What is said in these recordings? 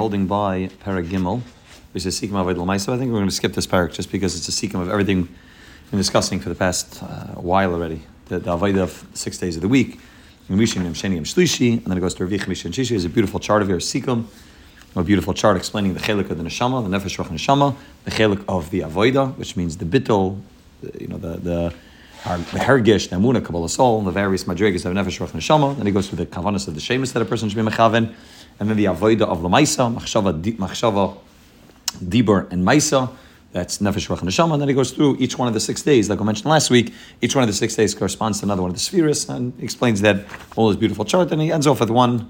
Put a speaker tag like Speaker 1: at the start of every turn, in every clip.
Speaker 1: holding by Perek Gimel, which is Sikkim Avodah L'Maisa. I think we're going to skip this parak just because it's a Sikkim of everything we've been discussing for the past while already. The Avodah of 6 days of the week, and then it goes to Revi Chamishi and Shishi. There's a beautiful chart of here, Sikkim, a beautiful chart explaining the chelik of the neshama, the nefesh ruach neshama, the chelik of the Avodah, which means the bittul, the hergish, the amuna, kabbalah soul, the various madrigas of nefesh ruach neshama. Then he goes through the kavanas of the shemus that a person should be mechaven, and then the Avodah of L'Maisa, machshava, dibur, and maisa. That's nefesh ruach neshama. And then he goes through each one of the 6 days, like I mentioned last week. Each one of the 6 days corresponds to another one of the spheres, and he explains that all this beautiful chart. And he ends off with one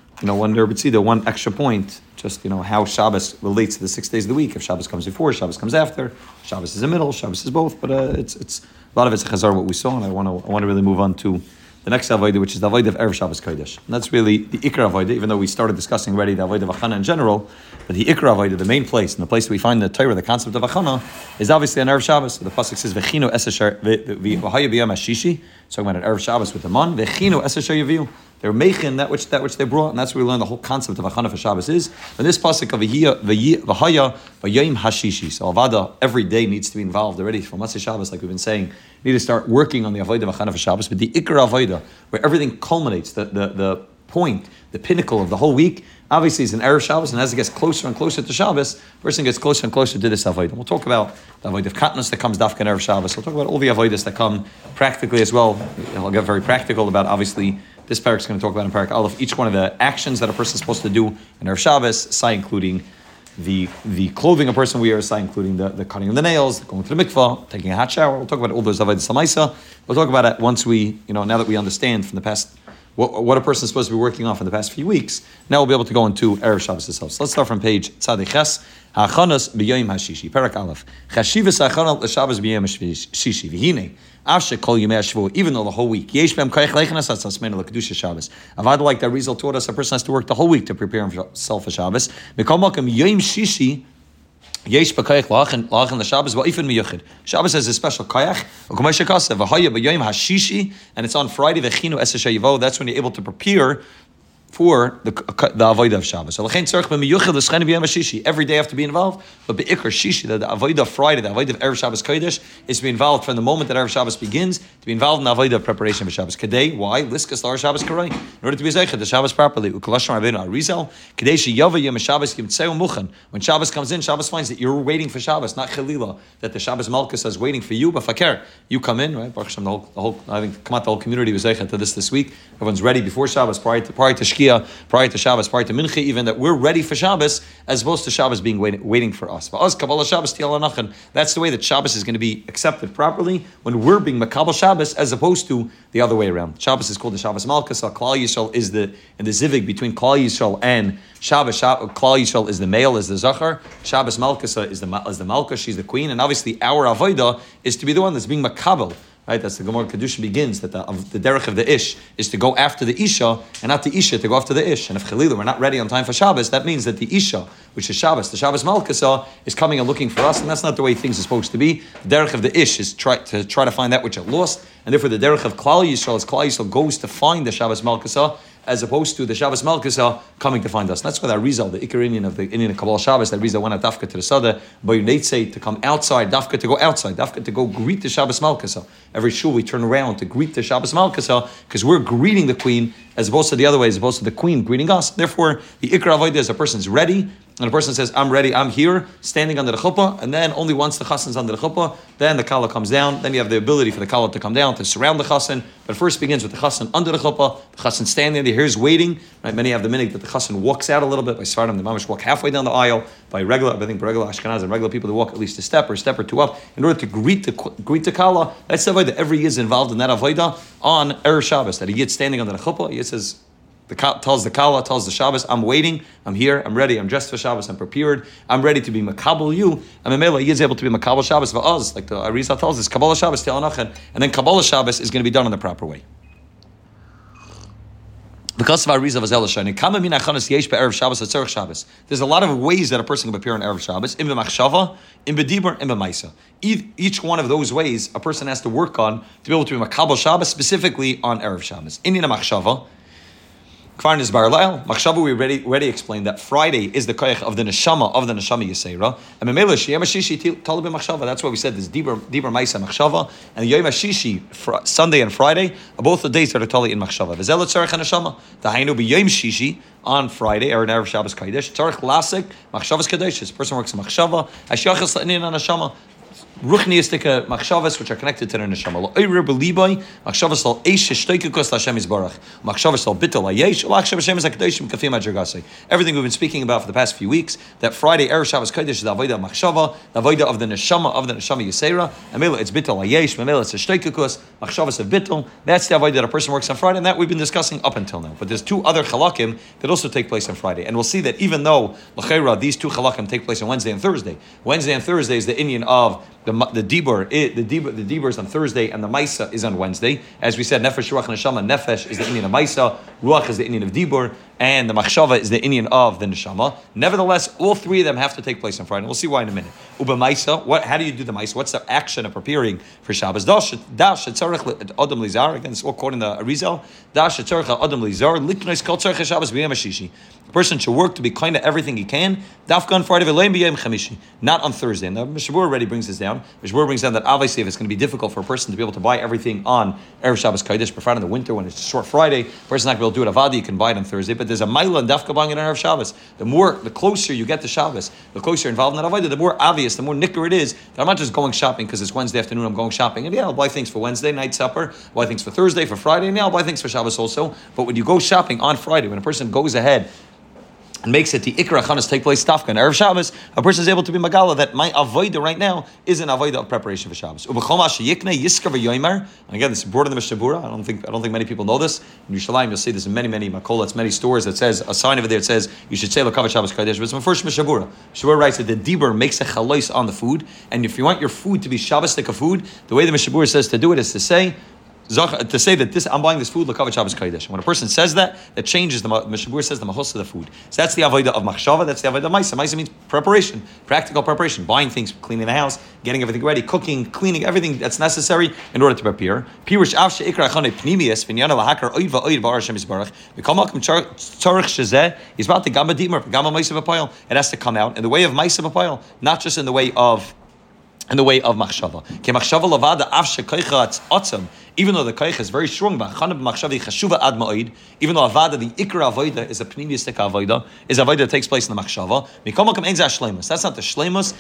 Speaker 1: extra point, just how Shabbos relates to the 6 days of the week. If Shabbos comes before, Shabbos comes after, Shabbos is in the middle, Shabbos is both. But it's a lot of it's a chazar what we saw, and I want to really move on to the next Avodah, which is the Avodah of Erev Shabbos Kodesh. And that's really the Ikra Avodah, even though we started discussing already the Avodah of Achana in general, but the Ikra Avodah, the main place, and the place that we find the Torah, the concept of Achana, is obviously on Erev Shabbos. So the Pasuk says, V'chinu esesher v'haya b'yom hashishi, it's talking about an Erev Shabbos with the man, V'chinu esesher yaviu. They're making that which they brought, and that's where we learn the whole concept of Achana for Shabbos is. And this Pasuk of V'haya b'yom hashishi, so Avada every day needs to be involved already from Matzah Shabbos, like we've been saying. You need to start working on the Avodah of Achana for Shabbos, but the Ikra Avodah, where everything culminates, the point, the pinnacle of the whole week, obviously is an Erev Shabbos, and as it gets closer and closer to Shabbos, the person gets closer and closer to this Avodah. We'll talk about the Avodah of Katnus that comes Dafka in Erev Shabbos. We'll talk about all the Avodas that come practically as well. I'll get very practical about, obviously, this parak is going to talk about in Parak Aleph, each one of the actions that a person is supposed to do in Erev Shabbos, Sai including the clothing a person wears, including the cutting of the nails, going to the mikvah, taking a hot shower. We'll talk about all those avodas l'maisa. We'll talk about it once we, now that we understand from the past what a person is supposed to be working on for the past few weeks. Now we'll be able to go into Erev Shabbos itself. So let's start from page Tzadei Ches. Ha'achanos b'yom hashishi. Parak Aleph. Chashivas ha'achanot l'Shabbos b'yom hashishi. V'hinei. Even though the whole week, Avada, like the Arizal taught us, a person has to work the whole week to prepare himself for Shabbos. Shabbos has a special kayach, and it's on Friday. That's when you're able to prepare for the Avodah of Shabbos. So every day I have to be involved, but Be'ikr Shishi, the Avodah of Friday, the Avodah of Erev Shabbos Kodesh, is to be involved from the moment that Erev Shabbos begins, to be involved in the Avodah of preparation for Shabbos. Kadei, why? Liskas Lar Shabbos Karai. In order to be Zeichet, the Shabbos properly. Ukalashon Rabbeinu Arizal. Kadei Sheyava Yom Shabbos Yimtzeu Muchan. When Shabbos comes in, Shabbos finds that you're waiting for Shabbos, not Chalila, that the Shabbos Malkus is waiting for you, but Fakir. You come in, right? Baruch Hashem, the whole, I think, the whole community was Zeichet to this week. Everyone's ready before Shabbos, prior to Shkia, prior to Shabbos, prior to Mincha, even that we're ready for Shabbos, as opposed to Shabbos being waiting for us. For us, Kabbalah Shabbos, that's the way that Shabbos is going to be accepted properly when we're being Makabal Shabbos, as opposed to the other way around. Shabbos is called the Shabbos Malkus. Klal Yisrael is in the zivig between Klal Yisrael and Shabbos. Klal Yisrael is the male, is the Zachar. Shabbos Malkus is the Malka, she's the queen, and obviously our Avodah is to be the one that's being Makabal. Right, that's the Gemara Kedusha begins, that the derech of the Ish is to go after the Isha, and not the Isha to go after the Ish. And if Chalila, we're not ready on time for Shabbos, that means that the Isha, which is Shabbos, the Shabbos Malkasa, is coming and looking for us, and that's not the way things are supposed to be. The derech of the Ish is try to find that which are lost, and therefore the derech of Klal Yisrael is Klal Yisrael goes to find the Shabbos Malkasa, as opposed to the Shabbos Malkasa coming to find us. And that's why that Arizal, the Ikar Indian of the Indian Kabbalah Shabbos, that Arizal went out Dafka to the Sada, but you say to come outside, Dafka to go outside, Dafka to go greet the Shabbos Malkasa. Every shul we turn around to greet the Shabbos Malkasa, because we're greeting the queen, as opposed to the other way, as opposed to the queen greeting us. Therefore, the Ikar Avodah is a person's ready, and a person says, I'm ready, I'm here, standing under the chuppah, and then only once the chassan's under the chuppah, then the kala comes down, then you have the ability for the kala to come down, to surround the chassan, but first begins with the chassan under the chuppah, the chassan standing there, here's waiting, right? Many have the minhag that the chassan walks out a little bit, by Sfardim, the mamish walk halfway down the aisle, by regular Ashkenaz and regular people to walk at least a step or two up, in order to greet the kala. That's the way that every year is involved in that avodah on Erev Shabbos, that he gets standing under the chuppah, he says, tells the Kala, tells the Shabbos, I'm waiting, I'm here, I'm ready, I'm dressed for Shabbos, I'm prepared, I'm ready to be Makabal you. And Mamela, he is able to be Makabal Shabbos for us, like the Arizal tells us, Kabbalah Shabbos, and then Kabbalah Shabbos is going to be done in the proper way. Because of Arizal Vazel Shani, Kama min achanas yesh be'erev Shabbos atzarich Shabbos. There's a lot of ways that a person can prepare on Erev Shabbos, in b'machshava, in b'dibur, in b'maisa. Each one of those ways a person has to work on to be able to be Makabal Shabbos, specifically on Erev Shabbos. In machshava, Kvarnis Bar Lael, Machshava, we already explained that Friday is the koyach of the neshama Yisera, and Memela Shiyam Shishi Talib Machshava. That's why we said this Dibur Maisa Machshava, and the Yom Shishi, Sunday and Friday, are both the days that are totally in Machshava. V'zel tzarech neshama. The Hainu be Yom Shishi on Friday or in Erev Shabbos Kodesh. Tzarech Lasik Machshavas Kodesh. This person works in Machshava. Hashiyachas La'inin on Neshama. Ruchniistic machshavas which are connected to the neshama. Lo'ir beliboy machshavas al eish shtoikikos Hashem Yisbarach. Machshavas al bitul hayesh. Machshavas Hashem is hakadoshim kafim adragase. Everything we've been speaking about for the past few weeks. That Friday Erev Shabbos Kodesh is the avodah of machshava, the avodah of the neshama Yisera. Amela it's bitul hayesh. Amela it's a shtoikikos. Machshavas of bitul. That's the avodah that a person works on Friday, and that we've been discussing up until now. But there's two other chalakim that also take place on Friday, and we'll see that even though l'chayra these two chalakim take place on Wednesday and Thursday is the Indian of the dibur is on Thursday and the Maisa is on Wednesday. As we said, Nefesh, Ruach, Neshama. Nefesh is the Indian of Maisa, Ruach is the Indian of dibur, and the Machshava is the Indian of the Neshama. Nevertheless, all three of them have to take place on Friday. We'll see why in a minute. Uba Maisa, how do you do the Maisa? What's the action of preparing for Shabbos? Dash Tzarech Adam Lizar. Again, it's all quoting the Arizal. Dash Tzarech Adam Lizar. Liknois Kol Tzarech Shabbos B'Yom HaShishi. The person should work to be kind to everything he can. Dafka on Friday, V'Leim B'Yom Chamishi. Not on Thursday. And the Mishabur already brings this down. Mishabur brings down that obviously if it's going to be difficult for a person to be able to buy everything on Erev Shabbos Kodesh, preferred in the winter when it's a short Friday, the person's not going to be able to do it Avadi, you can buy it on Thursday. But there's a Maila and Dafka buying it on Erev Shabbos. The closer you get to Shabbos, the closer you're involved in that Avadi, the more obvious, the more nicker it is that I'm not just going shopping because it's Wednesday afternoon, I'm going shopping. And yeah, I'll buy things for Wednesday night supper, I'll buy things for Thursday, for Friday, and yeah, I'll buy things for Shabbos also. But when you go shopping on Friday, when a person goes ahead and makes it the Ikra Chanas take place Tafka and Erev Shabbos, a person is able to be Magala that my Avoida right now is an Avoida of preparation for Shabbos. And again, this is brought in the Mishabura. I don't think many people know this. In Yerushalayim, you'll see this in many makolats, many stores that says, a sign over there that says, you should say L'kavat Shabbos Kodesh, but it's my first Mishabura. Mishabura writes that the Dibur makes a chalois on the food, and if you want your food to be Shabbos-tic food, the way the Mishabura says to do it is to say that I'm buying this food l'kavat Shabbos Kodesh. When a person says that changes the Mishabur says the mahos of the food. So that's the avodah of machshava. That's the avodah of Maisa. Maisa means preparation, practical preparation, buying things, cleaning the house, getting everything ready, cooking, cleaning everything that's necessary in order to prepare. Pirush avshe ikra chane pnimius v'nyana lahakar oid va'oid ba'ar Hashem Yisbarach. V'kol malkum tzarich shezeh is about the gamba dimer, gamba Maisa v'payil. It has to come out in the way of Maisa v'payil, not just in the way of machshava. Ke machshava lavada avshe koicha atzam. Even though the koich is very strong, even though avada, the ikra avoida is a pneumistic avoida, is avoida that takes place in the machshava. That's not the shleimus.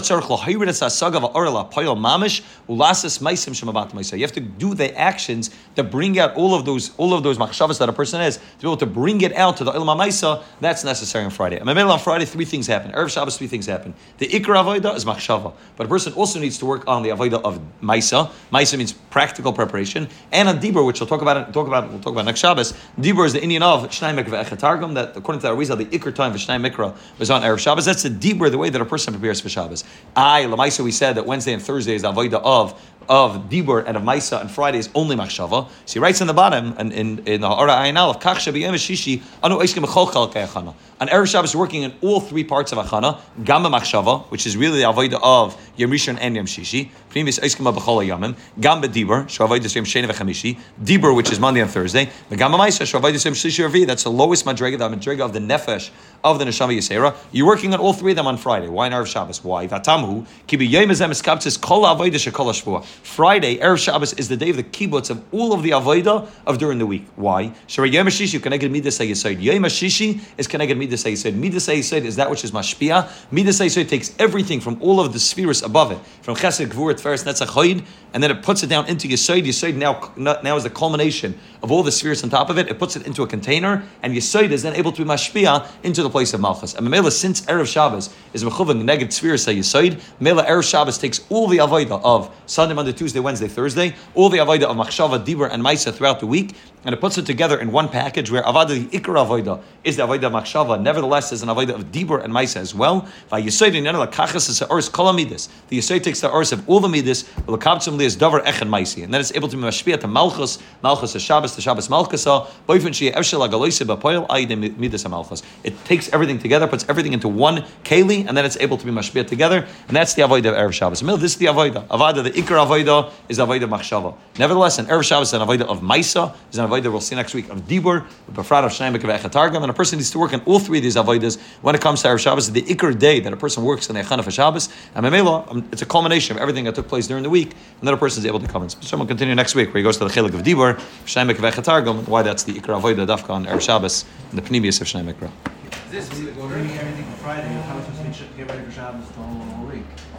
Speaker 1: You have to do the actions that bring out all of those machshavas that a person has to be able to bring it out to the ilma maisa. That's necessary on Friday. And on Friday, three things happen. Erev Shabbos, three things happen. The ikra avoida is machshava, but a person also needs to work on the avoida of maisa. Maisa means practical preparation. And on Dibur, which we'll talk about next Shabbos. Dibur is the Indian of Shnai Mikra Echatargum, that according to the Arizal, the Iker time for Shnai Mikra was on Erev Shabbos. That's the Dibur, the way that a person prepares for Shabbos. Lamaisa, we said that Wednesday and Thursday is the Avodah of Dibur and of Maisa, and Friday is only Machshava. So he writes in the bottom, and in the Ha'ara Ayin Aleph, Kach Shabiyem Shishi, Anu Eiskim Echol Chalkei Achana. On Erev Shabbos, we're working in all three parts of Achana, Gamba Machshava, which is really the Avodah of Yom Rishon and Yom Shishi, Primis Eiskim B'chol HaYamim, Gamba Dibur, Shavaydus Yom Sheni V'Chamishi, Dibur, which is Monday and Thursday, Gamba Maisa, Shavaydus Yom Shlishi Revi, that's the lowest Madrega, the Madrega of the Nefesh, of the Neshama Yisera. You're working on all three of them on Friday. Why in Erev Shabbos? Why? Vatamhu, Kibi Yom Ezem Eskaptzis Kol Avodah Shekol HaShavua. Friday, Erev Shabbos is the day of the kibbutz of all of the avodah of during the week. Why? Shari Yom HaShishi Keneged Midas HaYesod. Yom HaShishi is Keneged Midas HaYesod. Midas HaYesod is that which is mashpia. Midas HaYesod takes everything from all of the spheres above it, from Chesed, Gvur, Tferes, Netzach, Chod, and then it puts it down into Yesod. Yesod now is the culmination of all the spheres on top of it. It puts it into a container, and Yesod is then able to be mashpia into the place of Malchus. And Mela, since Erev Shabbos is mechuvan neged spheres HaYesod, Mela Erev Shabbos takes all the avodah of Sunday, Monday, Tuesday, Wednesday, Thursday, all the avodah of Machshava, Dibur, and Maisa throughout the week, and it puts it together in one package where avada, the ikar avodah, is the avodah of Machshava, nevertheless is an avodah of Dibur and Maisa as well. The Yesod takes the ors of all the midas, and then it's able to be mashpia to Malchus to Shabbos, to Shabbos Malchusa, it takes everything together, puts everything into one keli, and then it's able to be mashpia together, and that's the avodah of Erev Shabbos. This is the avodah, the ikar avodah avodah is the avodah machshava. Nevertheless, an erev Shabbos is an avodah of Maisa, is an avodah we'll see next week of Dibur, Befrat of Shnei Mekaveh Targum, and a person needs to work on all three of these avodas when it comes to erev Shabbos. The ikar day that a person works on the Echana for Shabbos, and Memela, it's a culmination of everything that took place during the week, and then a person is able to come in. So we'll continue next week where he goes to the Chilik of Dibur, Shnei Mekaveh Targum, why that's the ikar avodah dafka on erev Shabbos, and the Pnimius of Shnei Mekra.
Speaker 2: This week, we're doing everything for Friday. How are we supposed to get ready for Shabbos the whole week?